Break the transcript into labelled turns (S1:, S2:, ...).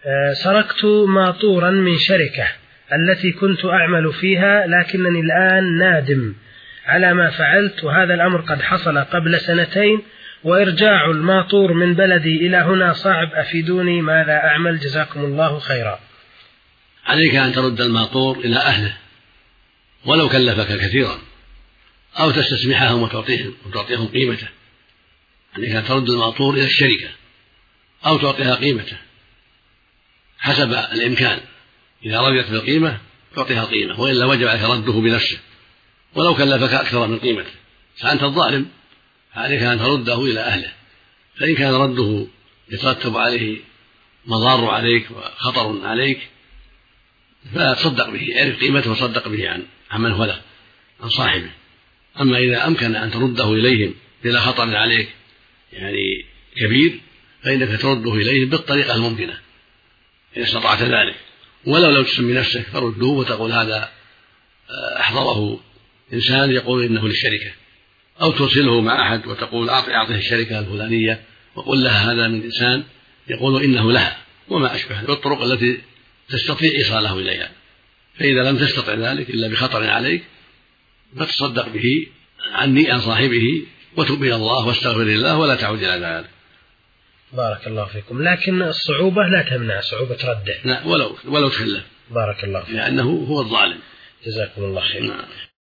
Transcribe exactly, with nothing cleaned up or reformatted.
S1: سرقت ماطورا من شركة التي كنت أعمل فيها، لكنني الآن نادم على ما فعلت، وهذا الأمر قد حصل قبل سنتين، وإرجاع الماطور من بلدي إلى هنا صعب، أفيدوني ماذا أعمل جزاكم الله خيرا.
S2: عليك أن ترد الماطور إلى أهله ولو كلفك كثيرا، أو تستسمحهم وتعطيهم, وتعطيهم قيمته. عليك أن ترد الماطور إلى الشركة أو تعطيها قيمته حسب الإمكان، إذا رضيت بالقيمة تعطيها قيمة، وإلا وجب عليك رده بنفسه ولو كلفك أكثر من قيمته، فأنت الظالم، عليك أن ترده إلى أهله. فإن كان رده يترتب عليه مضار عليك وخطر عليك فلا تصدق به، اعرف قيمته وصدق به عن عمن هو له عن صاحبه. أما إذا أمكن أن ترده إليهم بلا خطر عليك يعني كبير، فإنك ترده إليهم بالطريقة الممكنة إن استطعت ذلك، ولو لو تسمي نفسك فرده وتقول هذا أحضره إنسان يقول إنه للشركة، أو ترسله مع أحد وتقول أعطيه الشركة الفلانية وقل لها هذا من إنسان يقول إنه لها، وما أشبه بالطرق التي تستطيع إيصاله إليها. فإذا لم تستطع ذلك إلا بخطر عليك فتصدق به عني عن صاحبه وتب إلى الله واستغفر الله ولا تعود إلى ذلك.
S1: بارك الله فيكم. لكن الصعوبة لا تمنع صعوبة رده،
S2: لا ولو ولو تخلف.
S1: بارك الله فيكم،
S2: لأنه هو الظالم.
S1: جزاكم الله خير.